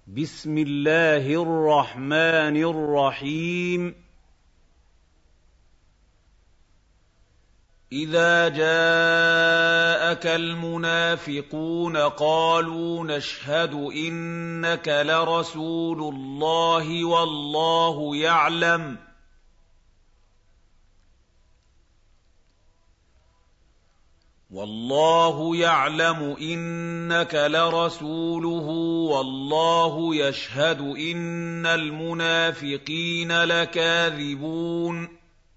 بسم الله الرحمن الرحيم. إذا جاءك المنافقون قالوا نشهد إنك لرسول الله والله يعلم إنك لرسوله والله يشهد إن المنافقين لكاذبون.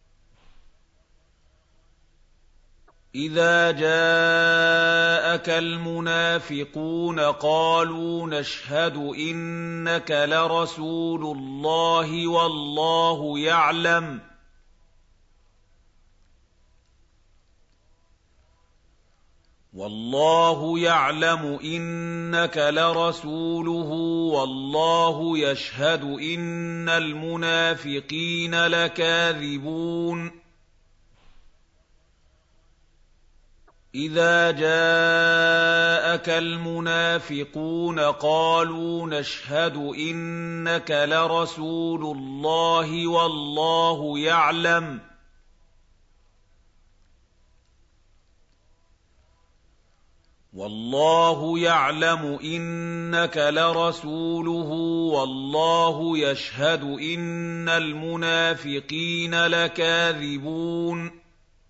إذا جاءك المنافقون قالوا نشهد إنك لرسول الله والله يعلم إنك لرسوله والله يشهد إن المنافقين لكاذبون. إذا جاءك المنافقون قالوا نشهد إنك لرسول الله والله يعلم إنك لرسوله والله يشهد إن المنافقين لكاذبون.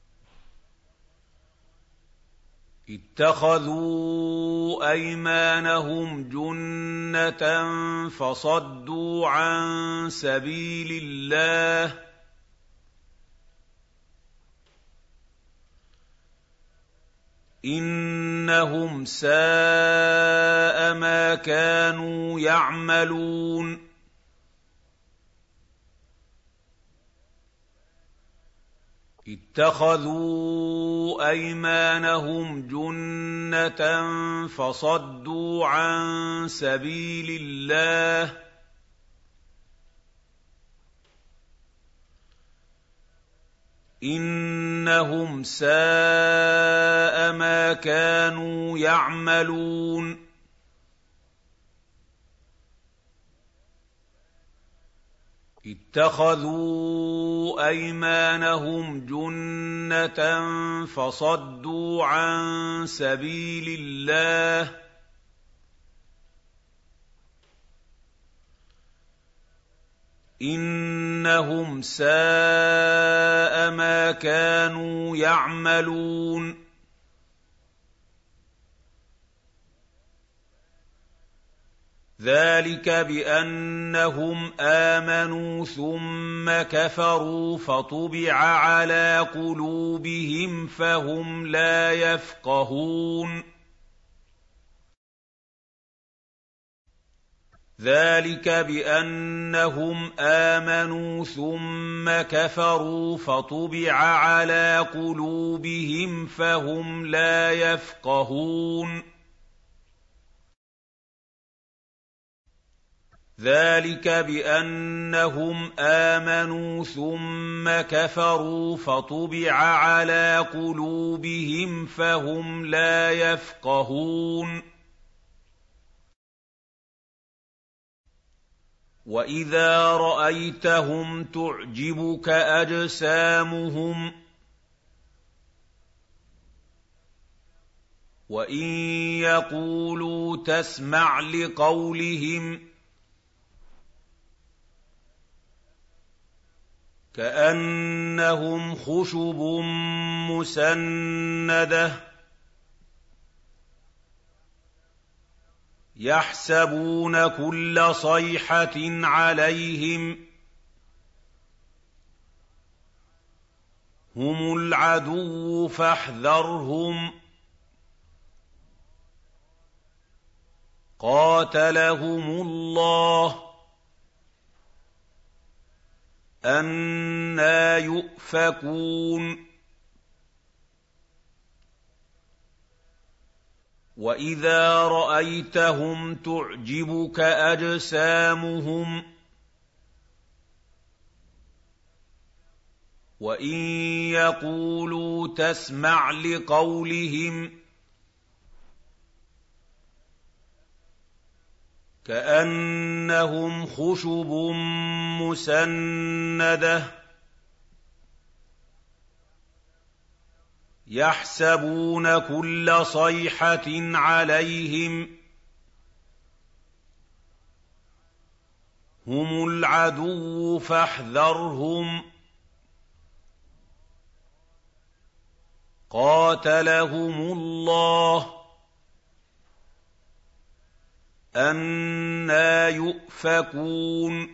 اتخذوا أيمانهم جنة فصدوا عن سبيل الله إنهم ساء ما كانوا يعملون. اتخذوا أيمانهم جنة فصدوا عن سبيل الله إنهم ساء ما كانوا يعملون. اتخذوا أيمانهم جنة فصدوا عن سبيل الله إنهم ساء ما كانوا يعملون. ذلك بأنهم آمنوا ثم كفروا فطبع على قلوبهم فهم لا يفقهون. ذلك بأنهم آمنوا ثم كفروا فطبع على قلوبهم فهم لا يفقهون. ذلك بأنهم آمنوا ثم كفروا فطبع على قلوبهم فهم لا يفقهون. وإذا رأيتهم تعجبك أجسامهم وإن يقولوا تسمع لقولهم كأنهم خشب مسندة يحسبون كل صيحة عليهم هم العدو فاحذرهم قاتلهم الله أنى يؤفكون. وإذا رأيتهم تعجبك أجسامهم وإن يقولوا تسمع لقولهم كأنهم خشب مسندة يحسبون كل صيحة عليهم هم العدو فاحذرهم قاتلهم الله أَنَّىٰ يُؤْفَكُونَ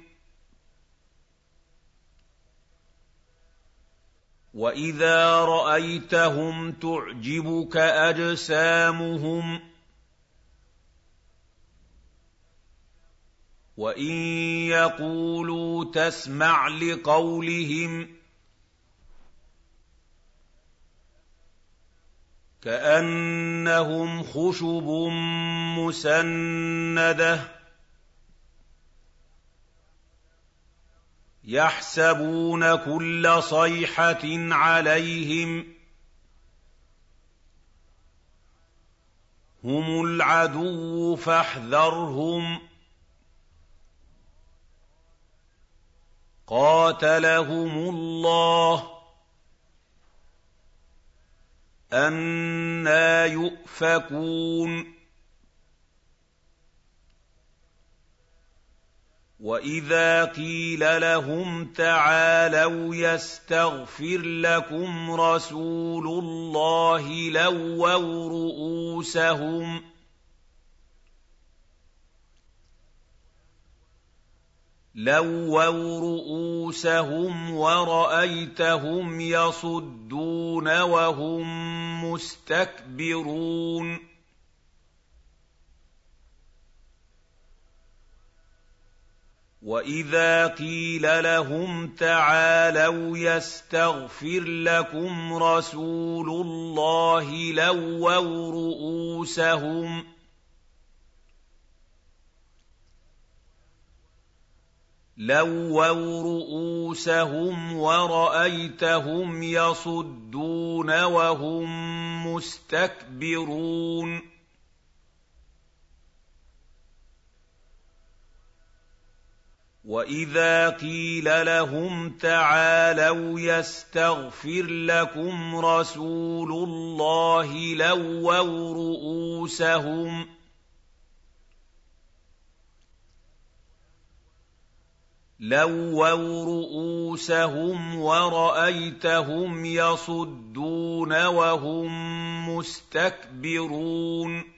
وَإِذَا رَأَيْتَهُمْ تُعْجِبُكَ أَجْسَامُهُمْ ۖ وَإِن يَقُولُوا تَسْمَعْ لِقَوْلِهِمْ ۖ كَأَنَّهُمْ خُشُبٌ مُّسَنَّدَةٌ يَحْسَبُونَ كُلَّ صَيْحَةٍ عَلَيْهِمْ هُمُ الْعَدُوُّ فاحذرهم قاتلهم الله أَنَّىٰ يُؤْفَكُونَ وَإِذَا قِيلَ لَهُمْ تَعَالَوْا يَسْتَغْفِرْ لَكُمْ رَسُولُ اللَّهِ لَوَّوْا رُءُوسَهُمْ وَرَأَيْتَهُمْ يَصُدُّونَ وَهُم مُّسْتَكْبِرُونَ وَإِذَا قِيلَ لَهُمْ تَعَالَوْا يَسْتَغْفِرْ لَكُمْ رَسُولُ اللَّهِ لَوَّوْا رُءُوسَهُمْ وَرَأَيْتَهُمْ يَصُدُّونَ وَهُم مُّسْتَكْبِرُونَ وَإِذَا قِيلَ لَهُمْ تَعَالَوْا يَسْتَغْفِرْ لَكُمْ رَسُولُ اللَّهِ لَوَّوْا رُءُوسَهُمْ وَرَأَيْتَهُمْ يَصُدُّونَ وَهُم مُّسْتَكْبِرُونَ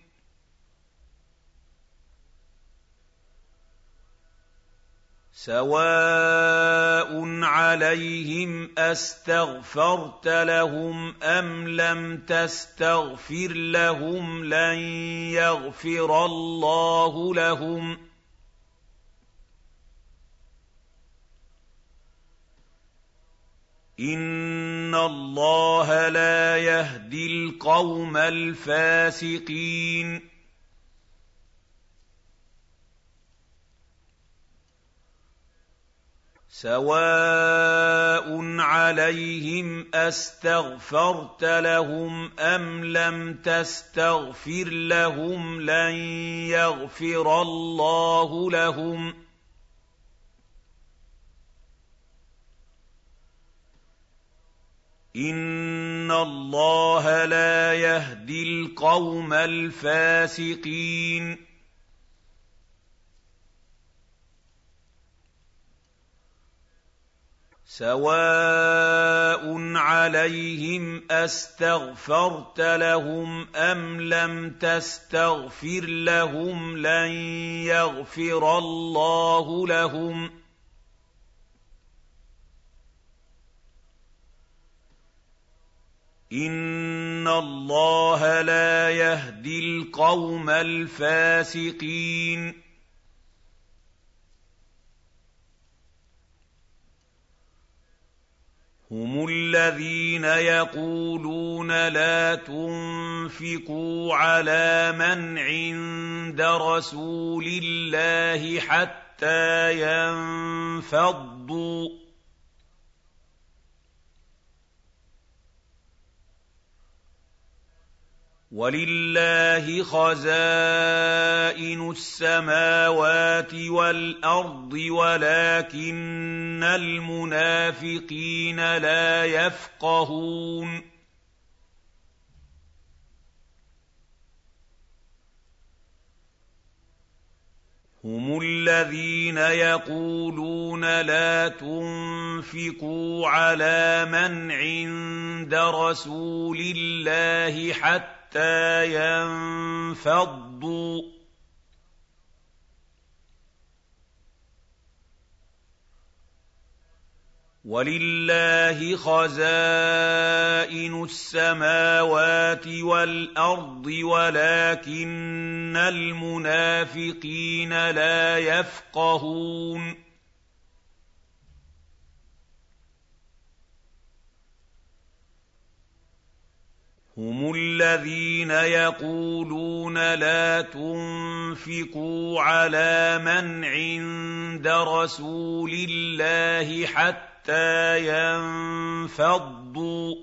سَوَاءٌ عَلَيْهِمْ أَسْتَغْفَرْتَ لَهُمْ أَمْ لَمْ تَسْتَغْفِرْ لَهُمْ لَن يَغْفِرَ اللَّهُ لَهُمْ ۚ إِنَّ اللَّهَ لَا يَهْدِي الْقَوْمَ الْفَاسِقِينَ سَوَاءٌ عَلَيْهِمْ أَسْتَغْفَرْتَ لَهُمْ أَمْ لَمْ تَسْتَغْفِرْ لَهُمْ لَن يَغْفِرَ اللَّهُ لَهُمْ ۚ إِنَّ اللَّهَ لَا يَهْدِي الْقَوْمَ الْفَاسِقِينَ سَوَاءٌ عَلَيْهِمْ أَسْتَغْفَرْتَ لَهُمْ أَمْ لَمْ تَسْتَغْفِرْ لَهُمْ لَن يَغْفِرَ اللَّهُ لَهُمْ ۚ إِنَّ اللَّهَ لَا يَهْدِي الْقَوْمَ الْفَاسِقِينَ هُمُ الَّذِينَ يَقُولُونَ لَا تُنفِقُوا عَلَىٰ مَنْ عِندَ رَسُولِ اللَّهِ حَتَّىٰ يَنفَضُّوا ۗ وَلِلَّهِ خَزَائِنُ السَّمَاوَاتِ وَالْأَرْضِ وَلَٰكِنَّ الْمُنَافِقِينَ لَا يَفْقَهُونَ هُمُ الَّذِينَ يَقُولُونَ لَا تُنفِقُوا عَلَىٰ مَنْ عِندَ رَسُولِ اللَّهِ حَتَّىٰ يَنفَضُّوا ۗ وَلِلَّهِ خَزَائِنُ السَّمَاوَاتِ وَالْأَرْضِ وَلَٰكِنَّ الْمُنَافِقِينَ لَا يَفْقَهُونَ هُمُ الَّذِينَ يَقُولُونَ لَا تُنفِقُوا عَلَىٰ مَنْ عِندَ رَسُولِ اللَّهِ حَتَّىٰ يَنفَضُّوا ۗ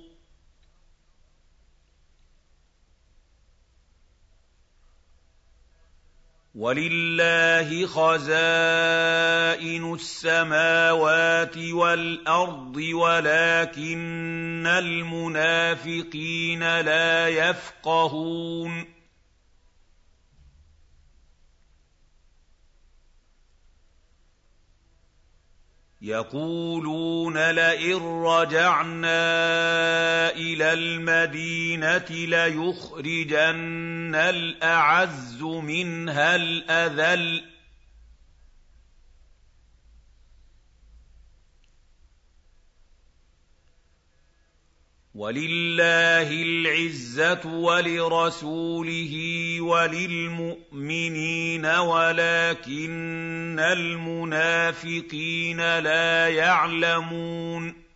وَلِلَّهِ خَزَائِنُ السَّمَاوَاتِ وَالْأَرْضِ وَلَٰكِنَّ الْمُنَافِقِينَ لَا يَفْقَهُونَ يَقُولُونَ لَئِن رَّجَعْنَا إِلَى الْمَدِينَةِ لَيُخْرِجَنَّ الْأَعَزُّ مِنْهَا الْأَذَلَّ ۚ وَلِلَّهِ الْعِزَّةُ وَلِرَسُولِهِ وَلِلْمُؤْمِنِينَ وَلَٰكِنَّ الْمُنَافِقِينَ لَا يَعْلَمُونَ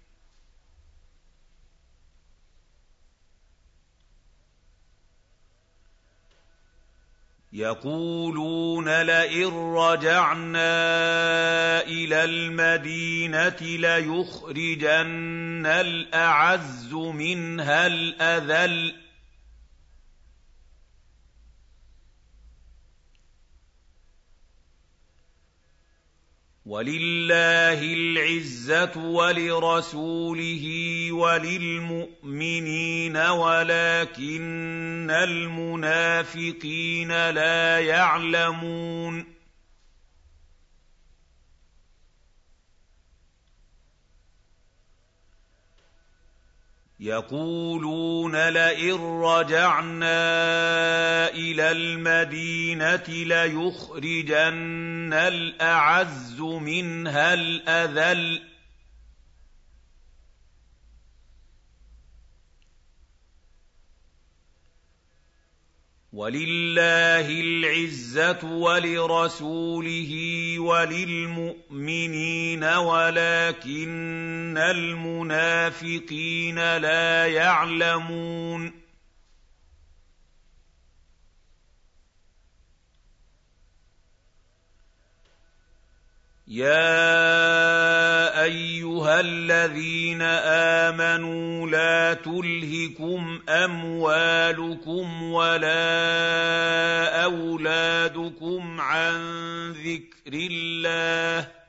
يَقُولُونَ لَئِن رَّجَعْنَا إِلَى الْمَدِينَةِ لَيُخْرِجَنَّ الْأَعَزُّ مِنْهَا الْأَذَلَّ ۚ وَلِلَّهِ الْعِزَّةُ وَلِرَسُولِهِ وَلِلْمُؤْمِنِينَ وَلَٰكِنَّ الْمُنَافِقِينَ لَا يَعْلَمُونَ يَقُولُونَ لَئِن رَّجَعْنَا إِلَى الْمَدِينَةِ لَيُخْرِجَنَّ الْأَعَزُّ مِنْهَا الْأَذَلَّ ۚ وَلِلَّهِ الْعِزَّةُ وَلِرَسُولِهِ وَلِلْمُؤْمِنِينَ وَلَٰكِنَّ الْمُنَافِقِينَ لَا يَعْلَمُونَ يَا أَيُّهَا الَّذِينَ آمَنُوا لَا تُلْهِكُمْ أَمْوَالُكُمْ وَلَا أَوْلَادُكُمْ عَن ذِكْرِ اللَّهِ ۚ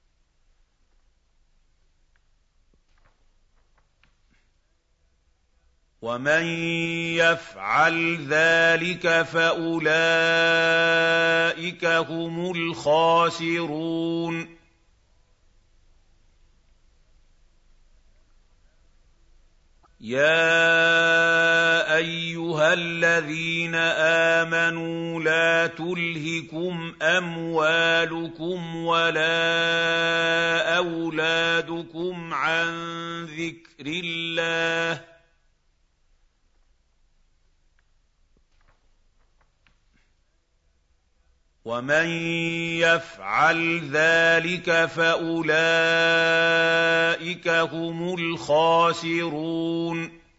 وَمَن يَفْعَلْ ذَٰلِكَ فَأُولَٰئِكَ هُمُ الْخَاسِرُونَ يَا أَيُّهَا الَّذِينَ آمَنُوا لَا تُلْهِكُمْ أَمْوَالُكُمْ وَلَا أَوْلَادُكُمْ عَن ذِكْرِ اللَّهِ ۚ وَمَن يَفْعَلْ ذَٰلِكَ فَأُولَٰئِكَ هُمُ الْخَاسِرُونَ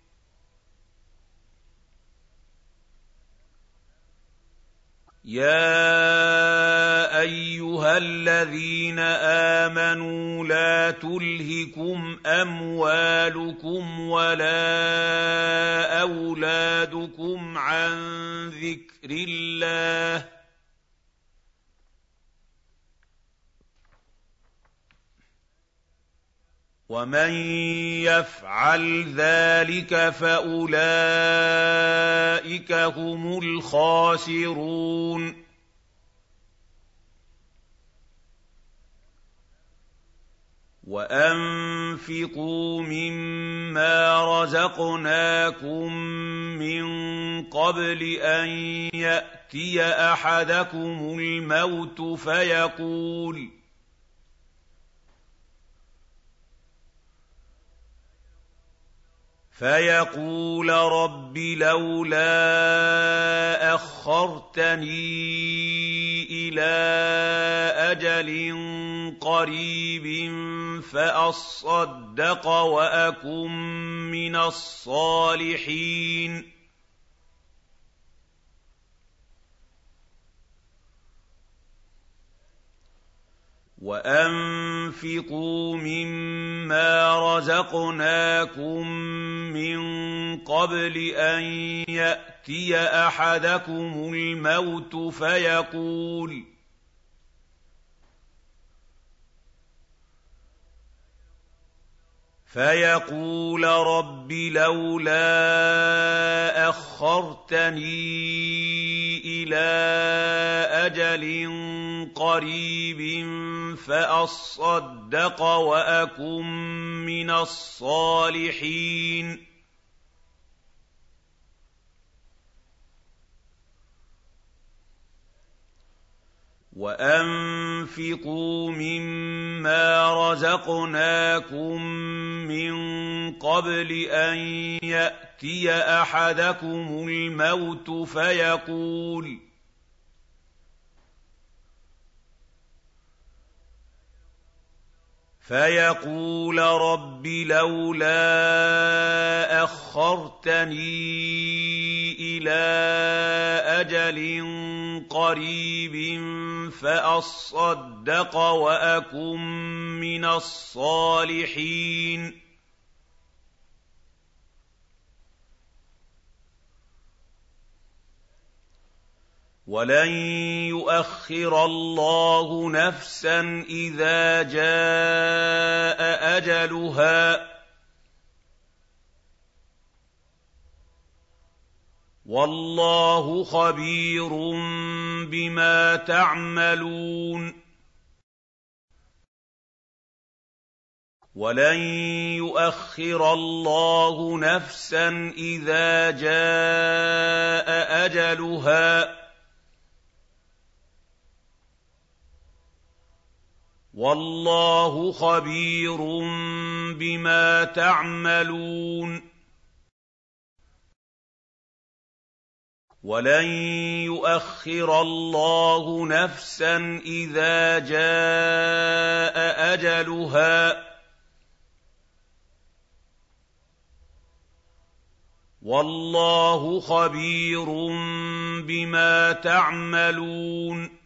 يَا أَيُّهَا الَّذِينَ آمَنُوا لَا تُلْهِكُمْ أَمْوَالُكُمْ وَلَا أَوْلَادُكُمْ عَن ذِكْرِ اللَّهِ ۚ وَمَن يَفْعَلْ ذَٰلِكَ فَأُولَٰئِكَ هُمُ الْخَاسِرُونَ وَأَنفِقُوا مِمَّا رَزَقْنَاكُم مِّن قَبْلِ أَن يَأْتِيَ أَحَدَكُمُ الْمَوْتُ فيقول رب لولا أخرتني إلى أجل قريب فأصدق وأكن من الصالحين وَأَنفِقُوا مِمَّا رَزَقْنَاكُم مِّن قَبْلِ أَن يَأْتِيَ أَحَدَكُمُ الْمَوْتُ فيقول رب لولا أخرتني إلى أجل قريب فأصدق وأكن من الصالحين وَأَنفِقُوا مِمَّا رَزَقْنَاكُم مِّن قَبْلِ أَن يَأْتِيَ أَحَدَكُمُ الْمَوْتُ فيقول رب لولا أخرتني إلى أجل قريب فأصدق وأكن من الصالحين وَلَن يُؤَخِّرَ اللَّهُ نَفْسًا إِذَا جَاءَ أَجَلُهَا ۚ وَاللَّهُ خَبِيرٌ بِمَا تَعْمَلُونَ وَلَن يُؤَخِّرَ اللَّهُ نَفْسًا إِذَا جَاءَ أَجَلُهَا ۚ وَاللَّهُ خَبِيرٌ بِمَا تَعْمَلُونَ وَلَن يُؤَخِّرَ اللَّهُ نَفْسًا إِذَا جَاءَ أَجَلُهَا ۚ وَاللَّهُ خَبِيرٌ بِمَا تَعْمَلُونَ